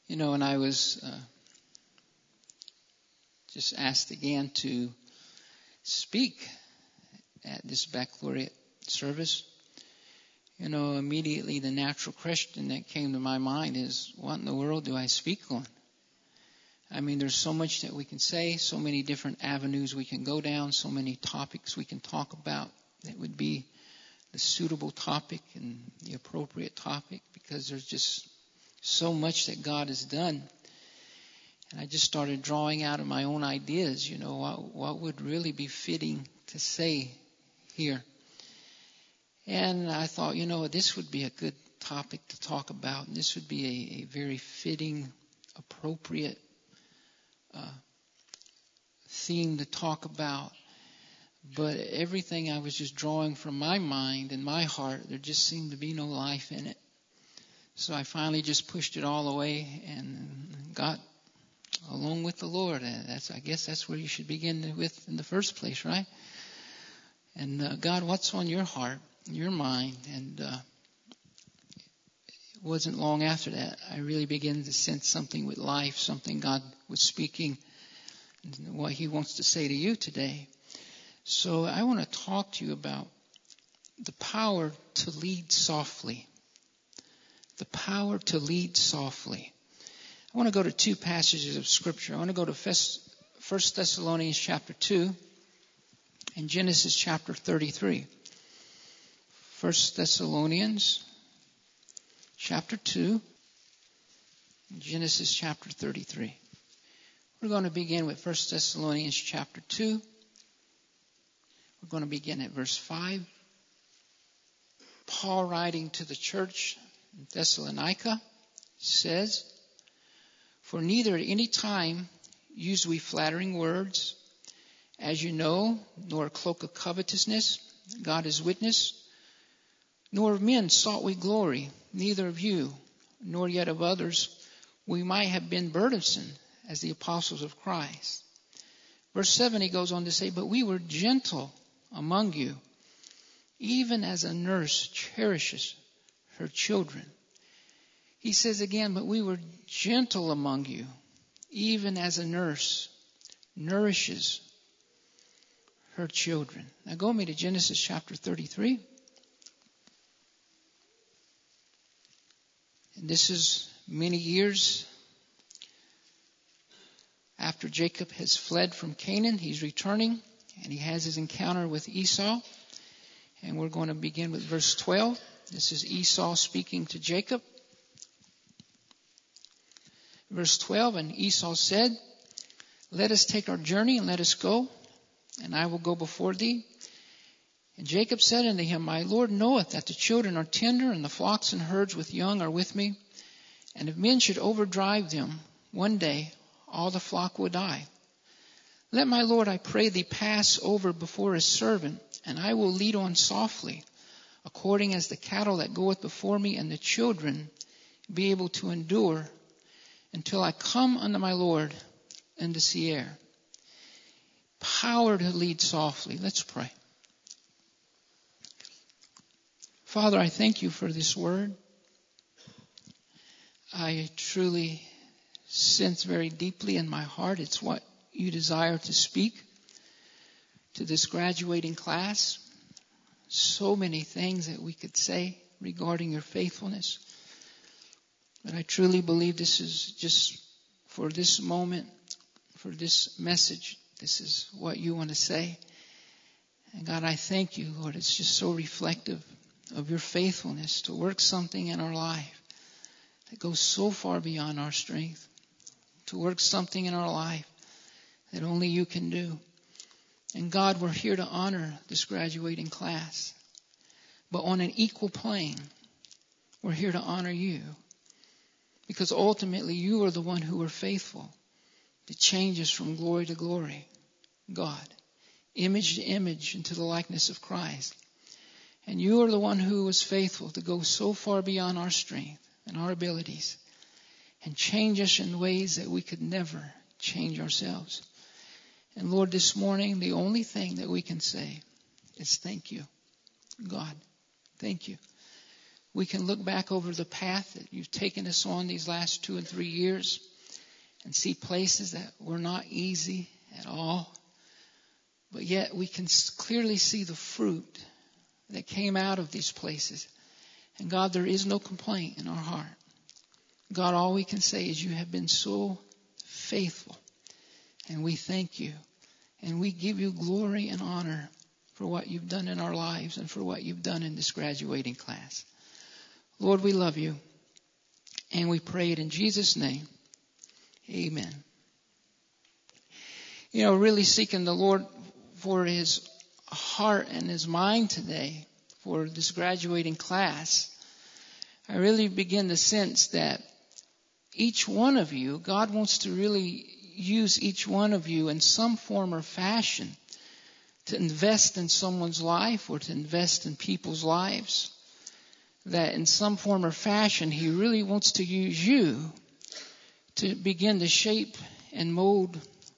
And I was just asked again to speak at this baccalaureate service. Immediately the natural question that came to my mind is, what in the world do I speak on? I mean, there's so much that we can say, so many different avenues we can go down, so many topics we can talk about that would be the suitable topic and the appropriate topic, because there's just so much that God has done. And I just started drawing out of my own ideas, what would really be fitting to say here. And I thought, this would be a good topic to talk about. And this would be a very fitting, appropriate theme to talk about. But everything I was just drawing from my mind and my heart, there just seemed to be no life in it. So I finally just pushed it all away and got along with the Lord. I guess that's where you should begin with in the first place, right? And God, what's on your heart, your mind? And it wasn't long after that I really began to sense something with life, something God was speaking, and what He wants to say to you today. So I want to talk to you about the power to lead softly. The power to lead softly. I want to go to two passages of Scripture. I want to go to 1 Thessalonians chapter 2 and Genesis chapter 33. 1 Thessalonians chapter 2 and Genesis chapter 33. We're going to begin with 1 Thessalonians chapter 2. We're going to begin at verse 5. Paul, writing to the church in Thessalonica, says, "For neither at any time use we flattering words, as you know, nor a cloak of covetousness, God is witness, nor of men sought we glory, neither of you, nor yet of others, we might have been burdensome as the apostles of Christ." Verse 7, he goes on to say, "But we were gentle among you, even as a nurse cherishes her children." He says again, "But we were gentle among you, even as a nurse nourishes her children." Now go with me to Genesis chapter 33. And this is many years after Jacob has fled from Canaan. He's returning and he has his encounter with Esau. And we're going to begin with verse 12. This is Esau speaking to Jacob. Verse 12, "And Esau said, Let us take our journey and let us go, and I will go before thee. And Jacob said unto him, My Lord knoweth that the children are tender, and the flocks and herds with young are with me. And if men should overdrive them, one day all the flock will die. Let my Lord, I pray thee, pass over before his servant, and I will lead on softly, according as the cattle that goeth before me, and the children be able to endure, until I come unto my Lord into Seir." Power to lead softly. Let's pray. Father, I thank you for this word. I truly sense very deeply in my heart it's what you desire to speak to this graduating class. So many things that we could say regarding your faithfulness. But I truly believe this is just for this moment, for this message. This is what you want to say. And God, I thank you, Lord. It's just so reflective of your faithfulness to work something in our life that goes so far beyond our strength. To work something in our life that only you can do. And God, we're here to honor this graduating class. But on an equal plane, we're here to honor you. Because ultimately you are the one who are faithful to change us from glory to glory. God, image to image into the likeness of Christ. And you are the one who was faithful to go so far beyond our strength and our abilities and change us in ways that we could never change ourselves. And Lord, this morning, the only thing that we can say is thank you. God, thank you. We can look back over the path that you've taken us on these last 2 and 3 years and see places that were not easy at all. But yet we can clearly see the fruit that came out of these places. And God, there is no complaint in our heart. God, all we can say is you have been so faithful. And we thank you. And we give you glory and honor for what you've done in our lives and for what you've done in this graduating class. Lord, we love you. And we pray it in Jesus' name. Amen. You know, really seeking the Lord for his heart and his mind today for this graduating class, I really begin to sense that each one of you, God wants to really use each one of you in some form or fashion to invest in someone's life or to invest in people's lives. That in some form or fashion, he really wants to use you to begin to shape and mold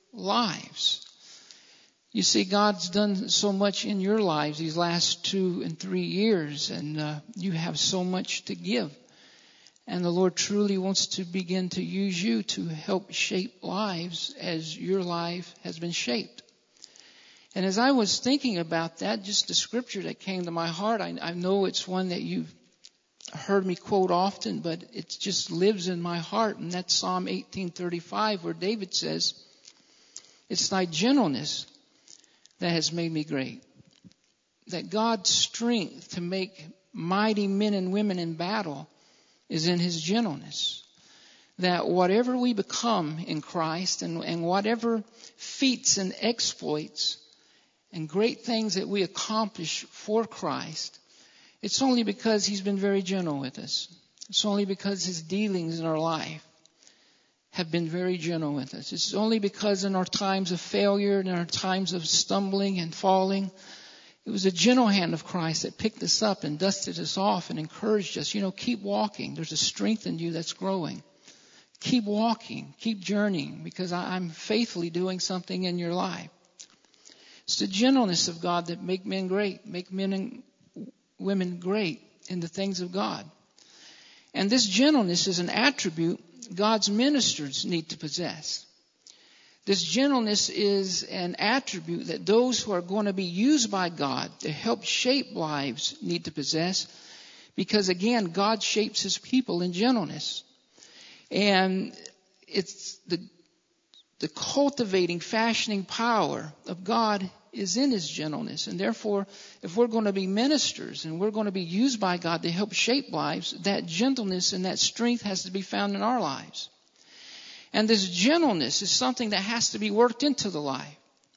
lives. You see, God's done so much in your lives these last 2 and 3 years, and you have so much to give. And the Lord truly wants to begin to use you to help shape lives as your life has been shaped. And as I was thinking about that, just the scripture that came to my heart, I know it's one that you've heard me quote often, but it just lives in my heart. And that's Psalm 18:35, where David says, "It's thy gentleness that has made me great." That God's strength to make mighty men and women in battle is in his gentleness. That whatever we become in Christ and whatever feats and exploits and great things that we accomplish for Christ, it's only because he's been very gentle with us. It's only because his dealings in our life have been very gentle with us. It's only because in our times of failure and in our times of stumbling and falling, it was a gentle hand of Christ that picked us up and dusted us off and encouraged us. You know, keep walking. There's a strength in you that's growing. Keep walking. Keep journeying, because I'm faithfully doing something in your life. It's the gentleness of God that make men great, make men and women great in the things of God. And this gentleness is an attribute God's ministers need to possess. This gentleness is an attribute that those who are going to be used by God to help shape lives need to possess, because again, God shapes his people in gentleness. And it's the cultivating, fashioning power of God is in his gentleness. And therefore, if we're going to be ministers and we're going to be used by God to help shape lives, that gentleness and that strength has to be found in our lives. And this gentleness is something that has to be worked into the life.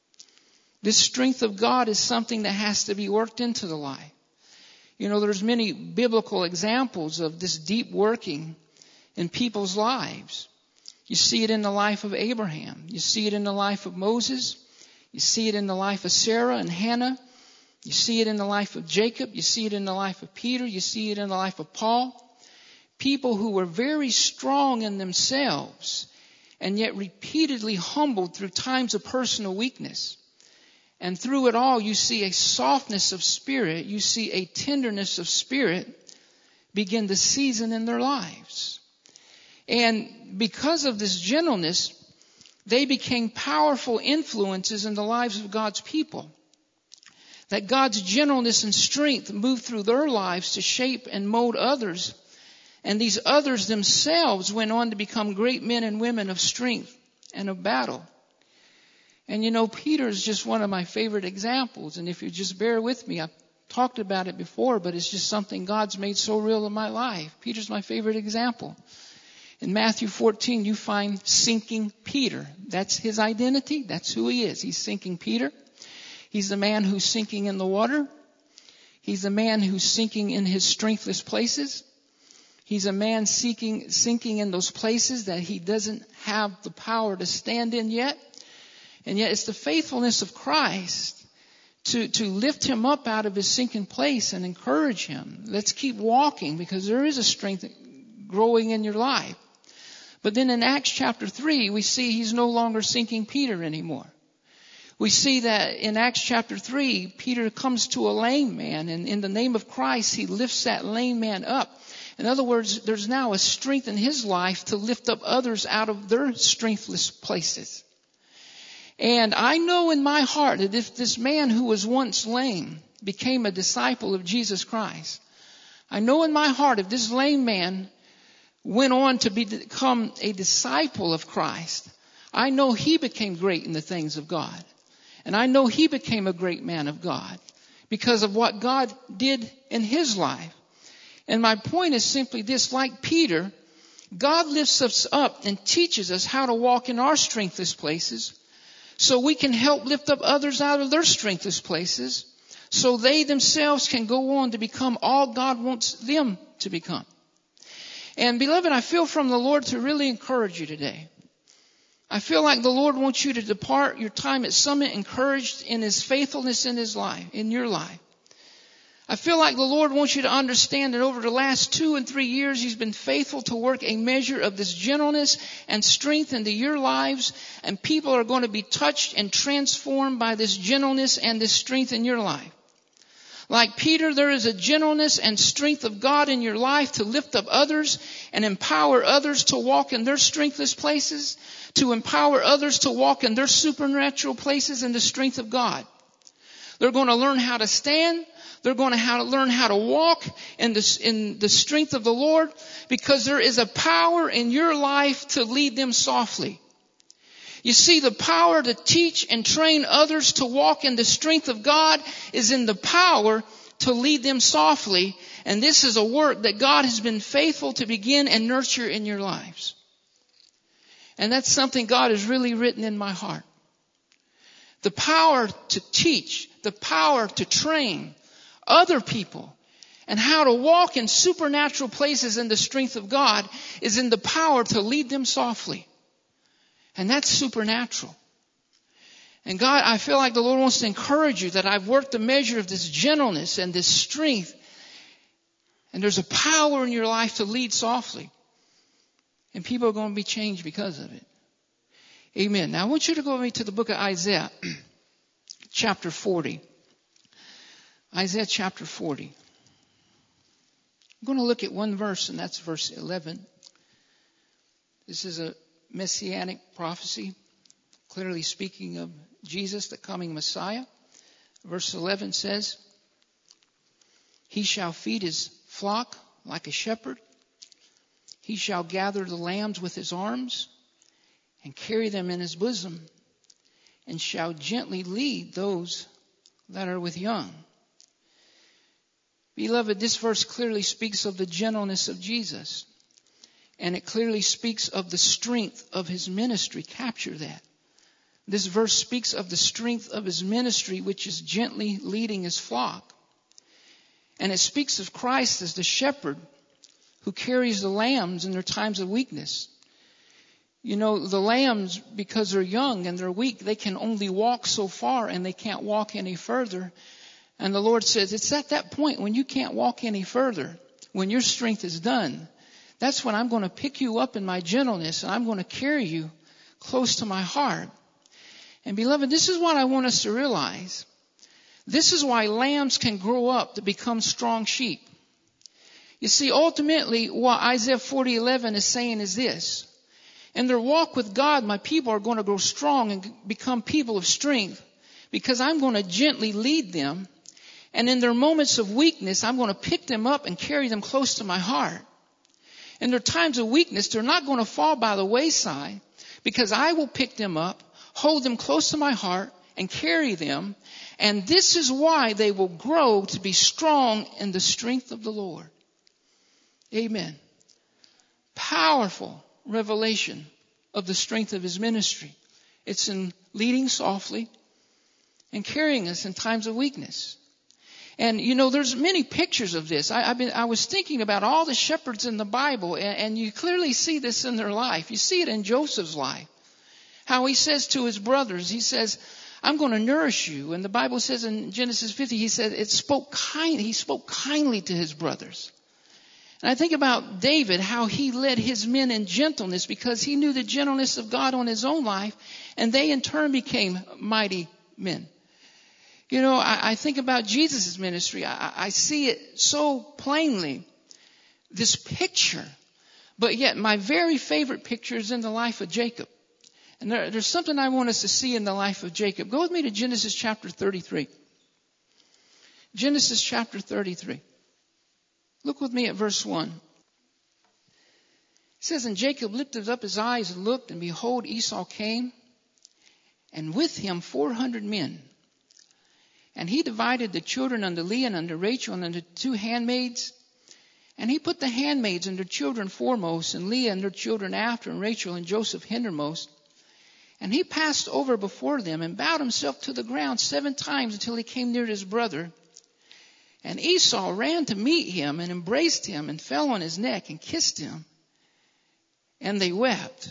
This strength of God is something that has to be worked into the life. You know, there's many biblical examples of this deep working in people's lives. You see it in the life of Abraham. You see it in the life of Moses. You see it in the life of Sarah and Hannah. You see it in the life of Jacob. You see it in the life of Peter. You see it in the life of Paul. People who were very strong in themselves and yet repeatedly humbled through times of personal weakness. And through it all, you see a softness of spirit. You see a tenderness of spirit begin to season in their lives. And because of this gentleness, they became powerful influences in the lives of God's people. That God's gentleness and strength moved through their lives to shape and mold others. And these others themselves went on to become great men and women of strength and of battle. And you know, Peter is just one of my favorite examples. And if you just bear with me, I've talked about it before, but it's just something God's made so real in my life. Peter's my favorite example. In Matthew 14, you find sinking Peter. That's his identity. That's who he is. He's sinking Peter. He's the man who's sinking in the water. He's the man who's sinking in his strengthless places. He's a man sinking in those places that he doesn't have the power to stand in yet. And yet it's the faithfulness of Christ to lift him up out of his sinking place and encourage him. Let's keep walking, because there is a strength growing in your life. But then in Acts chapter 3, we see he's no longer sinking Peter anymore. We see that in Acts chapter 3, Peter comes to a lame man, and in the name of Christ, he lifts that lame man up. In other words, there's now a strength in his life to lift up others out of their strengthless places. And I know in my heart that if this man who was once lame became a disciple of Jesus Christ, I know in my heart if this lame man went on to become a disciple of Christ, I know he became great in the things of God. And I know he became a great man of God because of what God did in his life. And my point is simply this: like Peter, God lifts us up and teaches us how to walk in our strengthless places so we can help lift up others out of their strengthless places so they themselves can go on to become all God wants them to become. And beloved, I feel from the Lord to really encourage you today. I feel like the Lord wants you to depart your time at Summit encouraged in His faithfulness in His life, in your life. I feel like the Lord wants you to understand that over the last 2 and 3 years, He's been faithful to work a measure of this gentleness and strength into your lives. And people are going to be touched and transformed by this gentleness and this strength in your life. Like Peter, there is a gentleness and strength of God in your life to lift up others and empower others to walk in their strengthless places, to empower others to walk in their supernatural places in the strength of God. They're going to learn how to stand. They're going to learn how to walk in the strength of the Lord, because there is a power in your life to lead them softly. You see, the power to teach and train others to walk in the strength of God is in the power to lead them softly. And this is a work that God has been faithful to begin and nurture in your lives. And that's something God has really written in my heart. The power to teach, the power to train other people and how to walk in supernatural places in the strength of God is in the power to lead them softly. And that's supernatural. And God, I feel like the Lord wants to encourage you that I've worked a measure of this gentleness and this strength. And there's a power in your life to lead softly. And people are going to be changed because of it. Amen. Now I want you to go with me to the book of Isaiah, chapter 40. Isaiah chapter 40. I'm going to look at one verse, and that's verse 11. This is a messianic prophecy, clearly speaking of Jesus, the coming Messiah. Verse 11 says, "He shall feed his flock like a shepherd. He shall gather the lambs with his arms and carry them in his bosom, and shall gently lead those that are with young." Beloved, this verse clearly speaks of the gentleness of Jesus. And it clearly speaks of the strength of His ministry. Capture that. This verse speaks of the strength of His ministry, which is gently leading His flock. And it speaks of Christ as the shepherd who carries the lambs in their times of weakness. You know, the lambs, because they're young and they're weak, they can only walk so far and they can't walk any further. And the Lord says, it's at that point when you can't walk any further, when your strength is done, that's when I'm going to pick you up in my gentleness and I'm going to carry you close to my heart. And beloved, this is what I want us to realize. This is why lambs can grow up to become strong sheep. You see, ultimately, what Isaiah 40:11 is saying is this: in their walk with God, my people are going to grow strong and become people of strength, because I'm going to gently lead them. And in their moments of weakness, I'm going to pick them up and carry them close to my heart. In their times of weakness, they're not going to fall by the wayside, because I will pick them up, hold them close to my heart, and carry them. And this is why they will grow to be strong in the strength of the Lord. Amen. Powerful revelation of the strength of His ministry. It's in leading softly and carrying us in times of weakness. And, you know, there's many pictures of this. I was thinking about all the shepherds in the Bible, and you clearly see this in their life. You see it in Joseph's life. How he says to his brothers, he says, I'm going to nourish you. And the Bible says in Genesis 50, he said he spoke kindly to his brothers. And I think about David, how he led his men in gentleness because he knew the gentleness of God on his own life. And they in turn became mighty men. You know, I think about Jesus' ministry. I see it so plainly, this picture. But yet my very favorite picture is in the life of Jacob. And there's something I want us to see in the life of Jacob. Go with me to Genesis chapter 33. Genesis chapter 33. Look with me at verse 1. It says, and Jacob lifted up his eyes and looked, and behold, Esau came, and with him 400 men. And he divided the children unto Leah and unto Rachel and unto 2 handmaids. And he put the handmaids and their children foremost, and Leah and their children after, and Rachel and Joseph hindermost. And he passed over before them and bowed himself to the ground 7 times until he came near his brother. And Esau ran to meet him and embraced him and fell on his neck and kissed him. And they wept.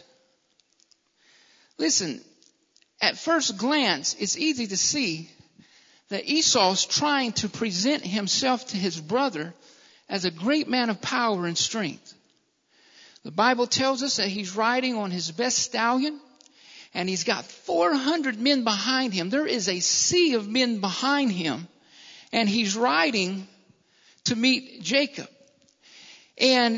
Listen, at first glance, it's easy to see that Esau's trying to present himself to his brother as a great man of power and strength. The Bible tells us that he's riding on his best stallion, and he's got 400 men behind him. There is a sea of men behind him, and he's riding to meet Jacob. And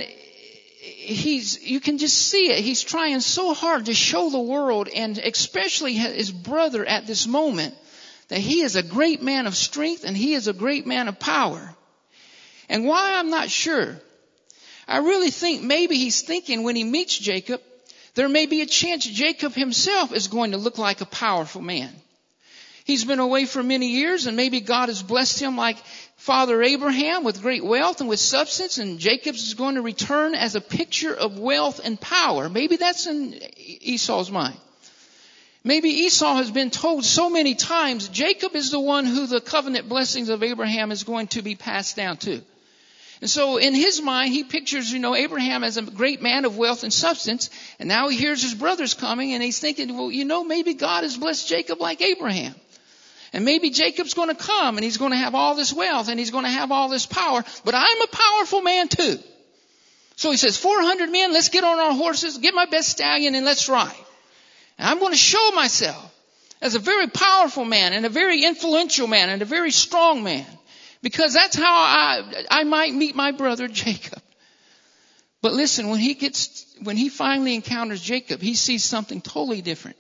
you can just see it. He's trying so hard to show the world, and especially his brother at this moment, that he is a great man of strength and he is a great man of power. And why, I'm not sure. I really think maybe he's thinking when he meets Jacob, there may be a chance Jacob himself is going to look like a powerful man. He's been away for many years, and maybe God has blessed him like Father Abraham with great wealth and with substance, and Jacob is going to return as a picture of wealth and power. Maybe that's in Esau's mind. Maybe Esau has been told so many times, Jacob is the one who the covenant blessings of Abraham is going to be passed down to. And so in his mind, he pictures, Abraham as a great man of wealth and substance. And now he hears his brothers coming, and he's thinking, well, maybe God has blessed Jacob like Abraham. And maybe Jacob's going to come, and he's going to have all this wealth, and he's going to have all this power. But I'm a powerful man too. So he says, 400 men, let's get on our horses, get my best stallion, and let's ride. And I'm going to show myself as a very powerful man and a very influential man and a very strong man, because that's how I might meet my brother Jacob. But listen, when he finally encounters Jacob, he sees something totally different.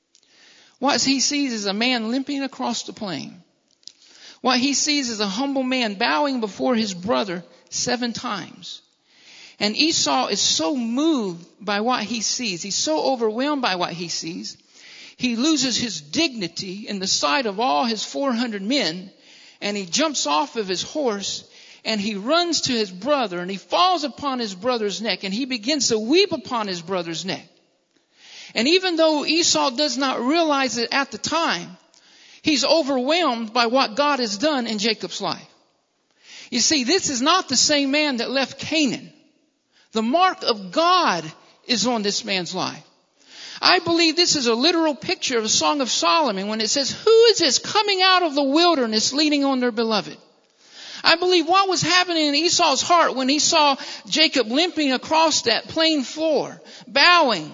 What he sees is a man limping across the plain. What he sees is a humble man bowing before his brother 7 times. And Esau is so moved by what he sees. He's so overwhelmed by what he sees. He loses his dignity in the sight of all his 400 men. And he jumps off of his horse, and he runs to his brother, and he falls upon his brother's neck, and he begins to weep upon his brother's neck. And even though Esau does not realize it at the time, he's overwhelmed by what God has done in Jacob's life. You see, this is not the same man that left Canaan. The mark of God is on this man's life. I believe this is a literal picture of the Song of Solomon when it says, who is this coming out of the wilderness leaning on their beloved? I believe what was happening in Esau's heart when he saw Jacob limping across that plain floor, bowing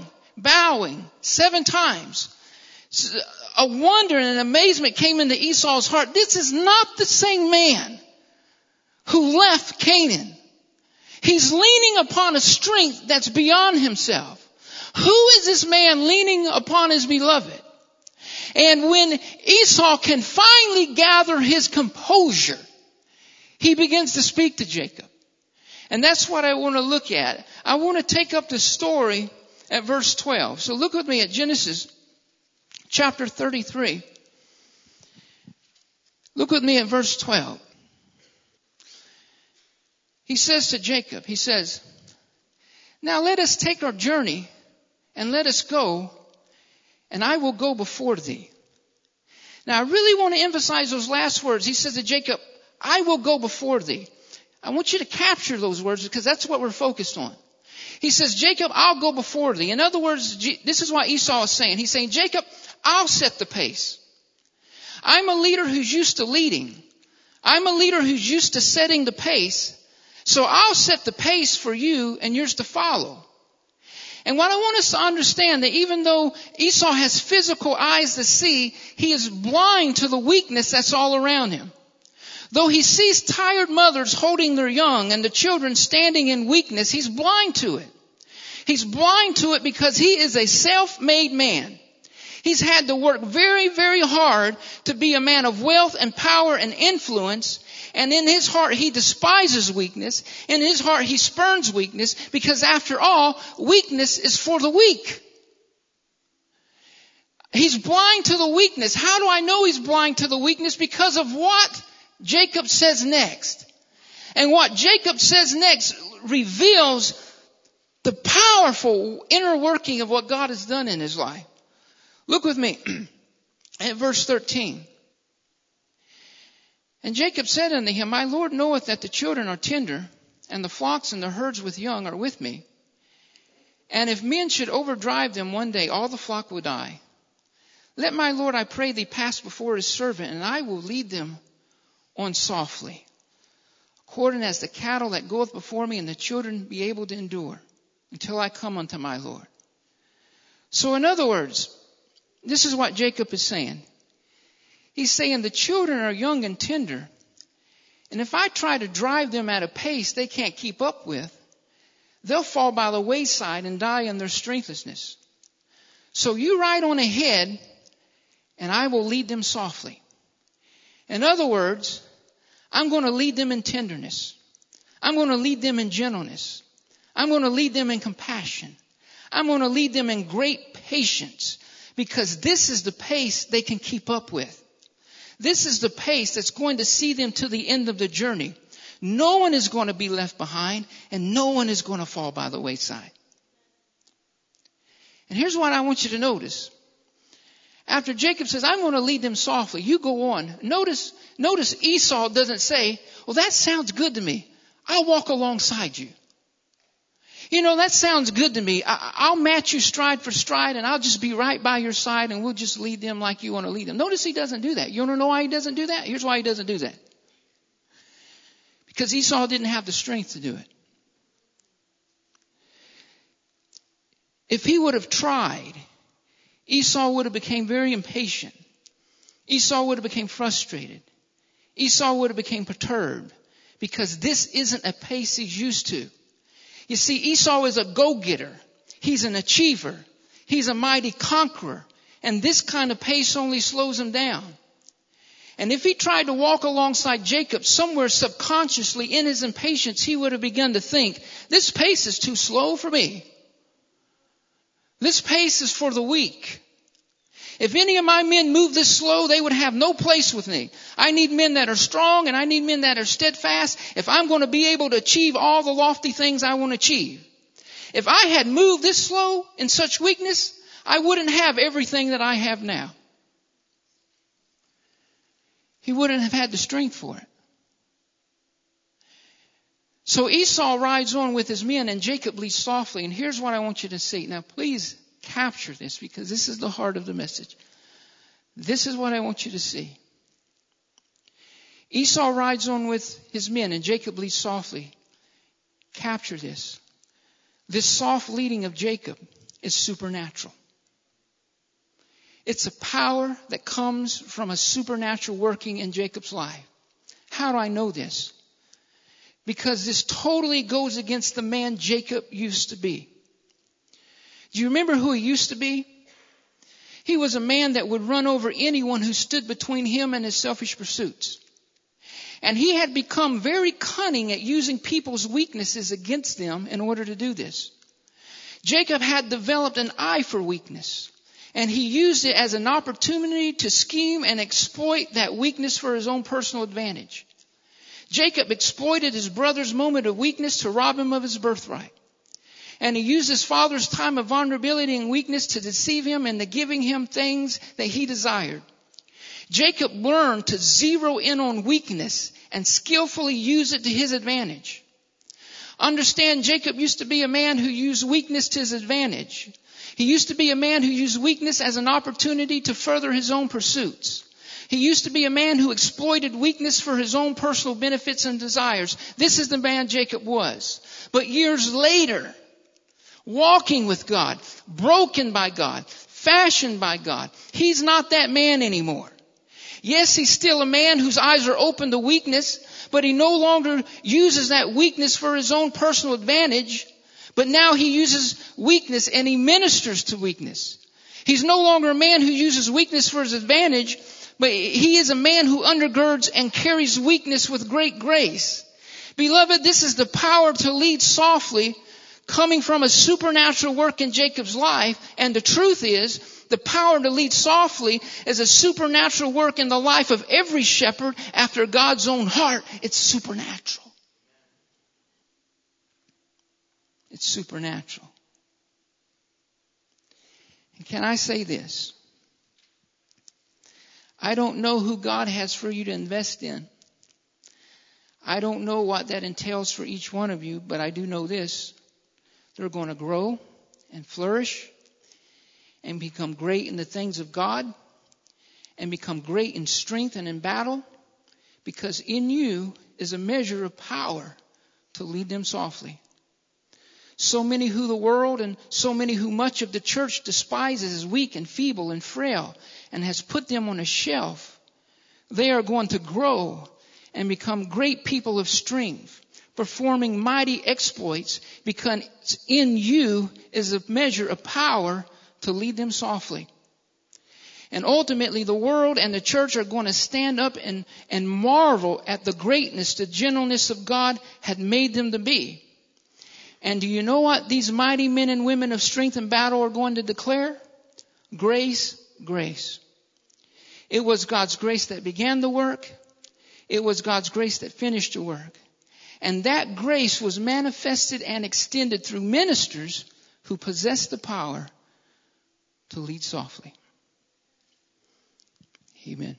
7 times. A wonder and an amazement came into Esau's heart. This is not the same man who left Canaan. He's leaning upon a strength that's beyond himself. Who is this man leaning upon his beloved? And when Esau can finally gather his composure, he begins to speak to Jacob. And that's what I want to look at. I want to take up the story at verse 12. So look with me at Genesis chapter 33. Look with me at verse 12. He says to Jacob, he says, now let us take our journey and let us go, and I will go before thee. Now I really want to emphasize those last words. He says to Jacob, I will go before thee. I want you to capture those words because that's what we're focused on. He says, Jacob, I'll go before thee. In other words, this is what Esau is saying. He's saying, Jacob, I'll set the pace. I'm a leader who's used to leading. I'm a leader who's used to setting the pace. So I'll set the pace for you and yours to follow. And what I want us to understand, that even though Esau has physical eyes to see, he is blind to the weakness that's all around him. Though he sees tired mothers holding their young and the children standing in weakness, he's blind to it. He's blind to it because he is a self-made man. He's had to work very, very hard to be a man of wealth and power and influence. And in his heart, he despises weakness. In his heart, he spurns weakness, because after all, weakness is for the weak. He's blind to the weakness. How do I know he's blind to the weakness? Because of what Jacob says next. And what Jacob says next reveals the powerful inner working of what God has done in his life. Look with me at verse 13. And Jacob said unto him, My Lord knoweth that the children are tender, and the flocks and the herds with young are with me. And if men should overdrive them one day, all the flock will die. Let my Lord, I pray thee, pass before his servant, and I will lead them on softly, according as the cattle that goeth before me, and the children be able to endure, until I come unto my Lord. So in other words, this is what Jacob is saying. He's saying the children are young and tender, and if I try to drive them at a pace they can't keep up with, they'll fall by the wayside and die in their strengthlessness. So you ride on ahead, and I will lead them softly. In other words, I'm going to lead them in tenderness. I'm going to lead them in gentleness. I'm going to lead them in compassion. I'm going to lead them in great patience, because this is the pace they can keep up with. This is the pace that's going to see them to the end of the journey. No one is going to be left behind, and no one is going to fall by the wayside. And here's what I want you to notice. After Jacob says, I'm going to lead them softly, you go on. Notice Esau doesn't say, well, that sounds good to me. I'll walk alongside you. You know, that sounds good to me. I'll match you stride for stride, and I'll just be right by your side, and we'll just lead them like you want to lead them. Notice he doesn't do that. You want to know why he doesn't do that? Here's why he doesn't do that. Because Esau didn't have the strength to do it. If he would have tried, Esau would have become very impatient. Esau would have become frustrated. Esau would have become perturbed, because this isn't a pace he's used to. You see, Esau is a go-getter. He's an achiever. He's a mighty conqueror. And this kind of pace only slows him down. And if he tried to walk alongside Jacob, somewhere subconsciously in his impatience, he would have begun to think, this pace is too slow for me. This pace is for the weak. If any of my men move this slow, they would have no place with me. I need men that are strong, and I need men that are steadfast if I'm going to be able to achieve all the lofty things I want to achieve. If I had moved this slow in such weakness, I wouldn't have everything that I have now. He wouldn't have had the strength for it. So Esau rides on with his men, and Jacob leads softly. And here's what I want you to see. Now, please capture this, because this is the heart of the message. This is what I want you to see. Esau rides on with his men, and Jacob leads softly. Capture this. This soft leading of Jacob is supernatural. It's a power that comes from a supernatural working in Jacob's life. How do I know this? Because this totally goes against the man Jacob used to be. Do you remember who he used to be? He was a man that would run over anyone who stood between him and his selfish pursuits. And he had become very cunning at using people's weaknesses against them in order to do this. Jacob had developed an eye for weakness, and he used it as an opportunity to scheme and exploit that weakness for his own personal advantage. Jacob exploited his brother's moment of weakness to rob him of his birthright. And he used his father's time of vulnerability and weakness to deceive him into giving him things that he desired. Jacob learned to zero in on weakness and skillfully use it to his advantage. Understand, Jacob used to be a man who used weakness to his advantage. He used to be a man who used weakness as an opportunity to further his own pursuits. He used to be a man who exploited weakness for his own personal benefits and desires. This is the man Jacob was. But years later, walking with God, broken by God, fashioned by God. He's not that man anymore. Yes, he's still a man whose eyes are open to weakness, but he no longer uses that weakness for his own personal advantage, but now he uses weakness and he ministers to weakness. He's no longer a man who uses weakness for his advantage, but he is a man who undergirds and carries weakness with great grace. Beloved, this is the power to lead softly coming from a supernatural work in Jacob's life. And the truth is, the power to lead softly is a supernatural work in the life of every shepherd after God's own heart. It's supernatural. It's supernatural. And can I say this? I don't know who God has for you to invest in. I don't know what that entails for each one of you, but I do know this. They're going to grow and flourish and become great in the things of God and become great in strength and in battle, because in you is a measure of power to lead them softly. So many who the world and so many who much of the church despises as weak and feeble and frail and has put them on a shelf, they are going to grow and become great people of strength, performing mighty exploits, because in you is a measure of power to lead them softly. And ultimately, the world and the church are going to stand up and marvel at the greatness, the gentleness of God had made them to be. And do you know what these mighty men and women of strength and battle are going to declare? Grace, grace. It was God's grace that began the work. It was God's grace that finished the work. And that grace was manifested and extended through ministers who possessed the power to lead softly. Amen.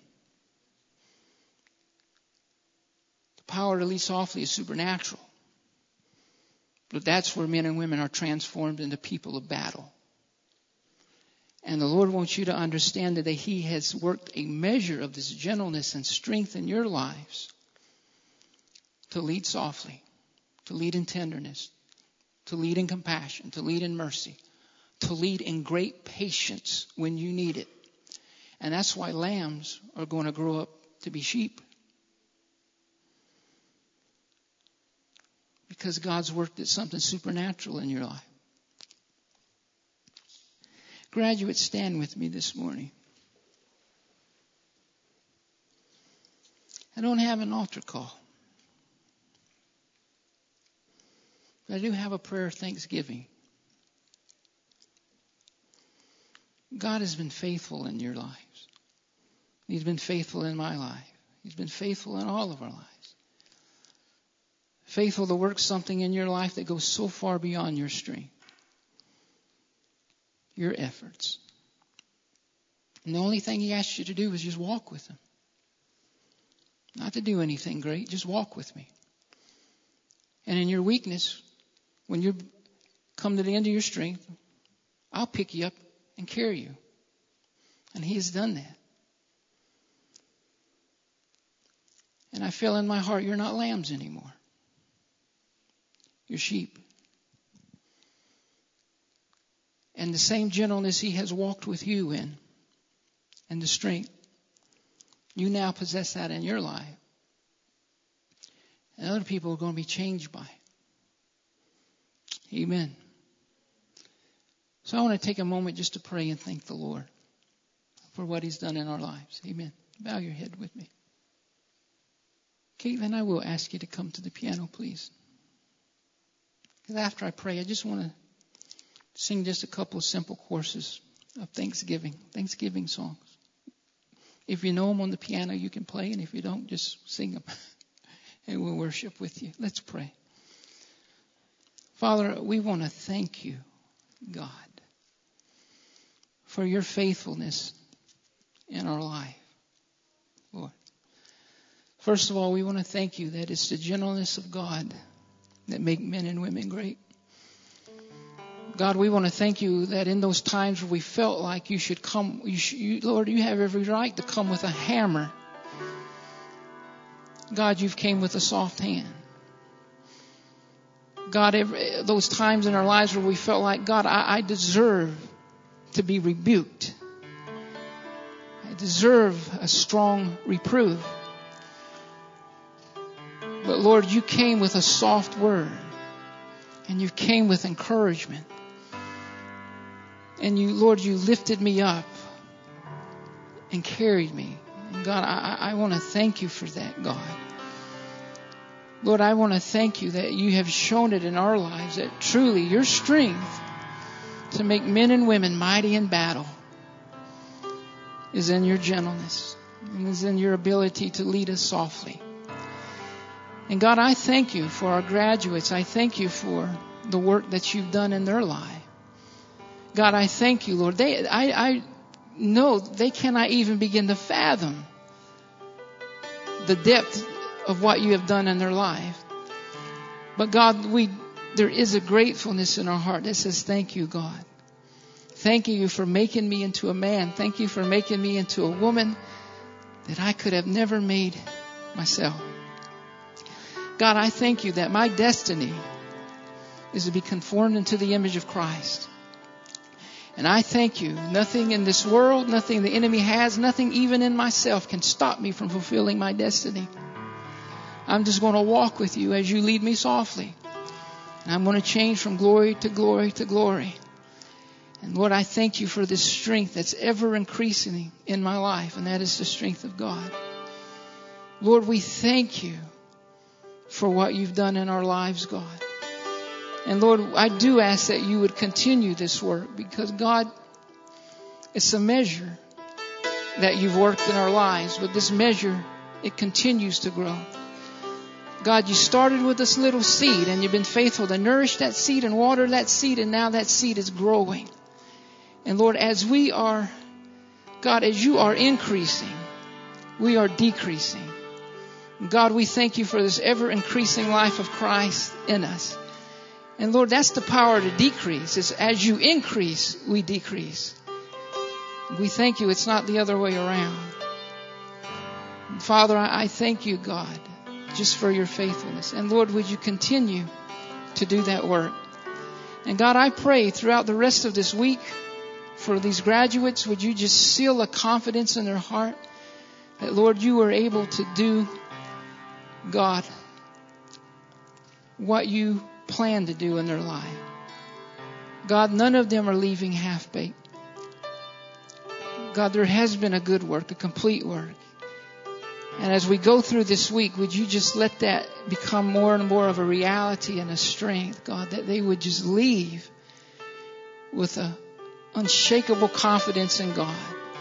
The power to lead softly is supernatural. But that's where men and women are transformed into people of battle. And the Lord wants you to understand that He has worked a measure of this gentleness and strength in your lives to lead softly, to lead in tenderness, to lead in compassion, to lead in mercy, to lead in great patience when you need it. And that's why lambs are going to grow up to be sheep. Because God's worked at something supernatural in your life. Graduates, stand with me this morning. I don't have an altar call. But I do have a prayer of thanksgiving. God has been faithful in your lives. He's been faithful in my life. He's been faithful in all of our lives. Faithful to work something in your life that goes so far beyond your strength, your efforts. And the only thing He asks you to do is just walk with Him. Not to do anything great, just walk with me. And in your weakness, when you come to the end of your strength, I'll pick you up and carry you. And He has done that. And I feel in my heart, you're not lambs anymore. You're sheep. And the same gentleness He has walked with you in, and the strength, you now possess that in your life. And other people are going to be changed by it. Amen. So I want to take a moment just to pray and thank the Lord for what He's done in our lives. Amen. Bow your head with me. Caitlin, I will ask you to come to the piano, please. Because after I pray, I just want to sing just a couple of simple courses of Thanksgiving songs. If you know them on the piano, you can play. And if you don't, just sing them. And we'll worship with you. Let's pray. Father, we want to thank you, God, for your faithfulness in our life, Lord. First of all, we want to thank you that it's the gentleness of God that make men and women great. God, we want to thank you that in those times where we felt like you should come, Lord, you have every right to come with a hammer. God, you've came with a soft hand. God, those times in our lives where we felt like, God, I deserve to be rebuked. I deserve a strong reproof. But Lord, you came with a soft word. And you came with encouragement. And you, Lord, you lifted me up and carried me. And God, I want to thank you for that, God. Lord, I want to thank you that you have shown it in our lives that truly your strength to make men and women mighty in battle is in your gentleness and is in your ability to lead us softly. And God, I thank you for our graduates. I thank you for the work that you've done in their life. God, I thank you, Lord. I know they cannot even begin to fathom the depth of what you have done in their life. But God, there is a gratefulness in our heart that says, thank you, God. Thank you for making me into a man. Thank you for making me into a woman that I could have never made myself. God, I thank you that my destiny is to be conformed into the image of Christ. And I thank you, nothing in this world, nothing the enemy has, nothing even in myself can stop me from fulfilling my destiny. I'm just going to walk with you as you lead me softly. And I'm going to change from glory to glory to glory. And Lord, I thank you for this strength that's ever increasing in my life, and that is the strength of God. Lord, we thank you for what you've done in our lives, God. And Lord, I do ask that you would continue this work because, God, it's a measure that you've worked in our lives, but this measure, it continues to grow. God, you started with this little seed and you've been faithful to nourish that seed and water that seed, and now that seed is growing. And Lord, as we are, God, as you are increasing, we are decreasing. God, we thank you for this ever-increasing life of Christ in us. And Lord, that's the power to decrease. It's as you increase, we decrease. We thank you. It's not the other way around. Father, I thank you, God, just for your faithfulness. And Lord, would you continue to do that work? And God, I pray throughout the rest of this week for these graduates, would you just seal a confidence in their heart that, Lord, you are able to do, God, what you plan to do in their life. God, none of them are leaving half-baked. God, there has been a good work, a complete work. And as we go through this week, would you just let that become more and more of a reality and a strength, God, that they would just leave with an unshakable confidence in God.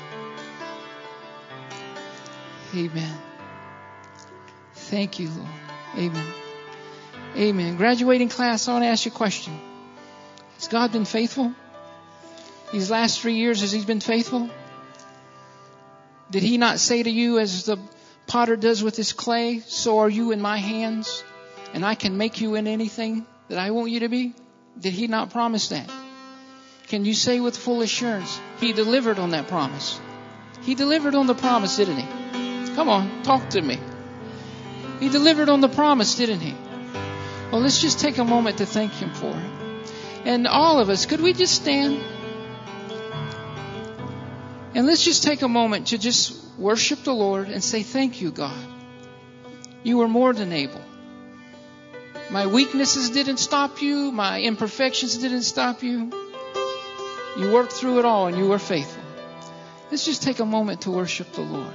Amen. Thank you, Lord. Amen. Amen. Graduating class, I want to ask you a question. Has God been faithful? These last 3 years, has He been faithful? Did He not say to you, as the potter does with his clay, so are you in my hands, and I can make you in anything that I want you to be? Did He not promise that? Can you say with full assurance, He delivered on that promise? He delivered on the promise, didn't He? Come on, talk to me. He delivered on the promise, didn't He? Well, let's just take a moment to thank Him for it. And all of us, could we just stand? And let's just take a moment to just worship the Lord and say, thank you, God. You are more than able. My weaknesses didn't stop you. My imperfections didn't stop you. You worked through it all and you were faithful. Let's just take a moment to worship the Lord.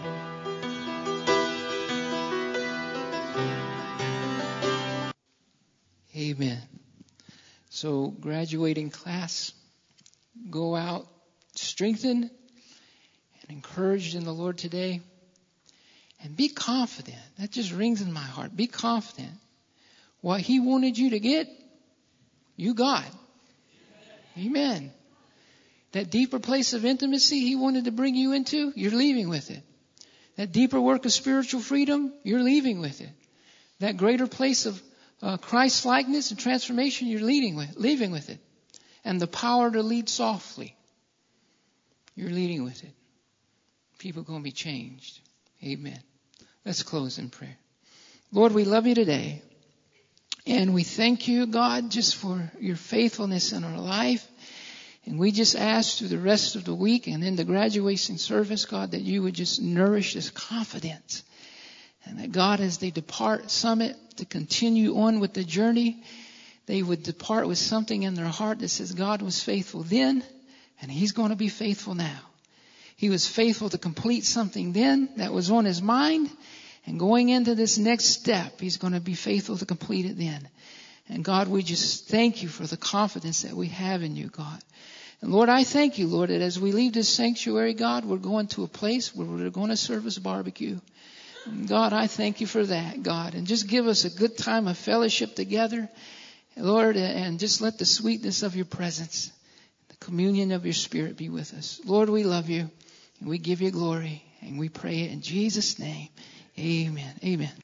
Amen. So, graduating class, go out strengthened and encouraged in the Lord today. And be confident. That just rings in my heart. Be confident. What He wanted you to get, you got. Amen. That deeper place of intimacy He wanted to bring you into, you're leaving with it. That deeper work of spiritual freedom, you're leaving with it. That greater place of Christ likeness and transformation, you're leaving with it. And the power to lead softly, you're leading with it. People are going to be changed. Amen. Let's close in prayer. Lord, we love you today. And we thank you, God, just for your faithfulness in our life. And we just ask through the rest of the week and in the graduation service, God, that you would just nourish this confidence. And that, God, as they depart Summit to continue on with the journey, they would depart with something in their heart that says God was faithful then, and He's going to be faithful now. He was faithful to complete something then that was on His mind. And going into this next step, He's going to be faithful to complete it then. And God, we just thank you for the confidence that we have in you, God. And Lord, I thank you, Lord, that as we leave this sanctuary, God, we're going to a place where we're going to service barbecue. And God, I thank you for that, God. And just give us a good time of fellowship together, Lord, and just let the sweetness of your presence, the communion of your Spirit be with us. Lord, we love you, and we give you glory, and we pray it in Jesus' name. Amen. Amen.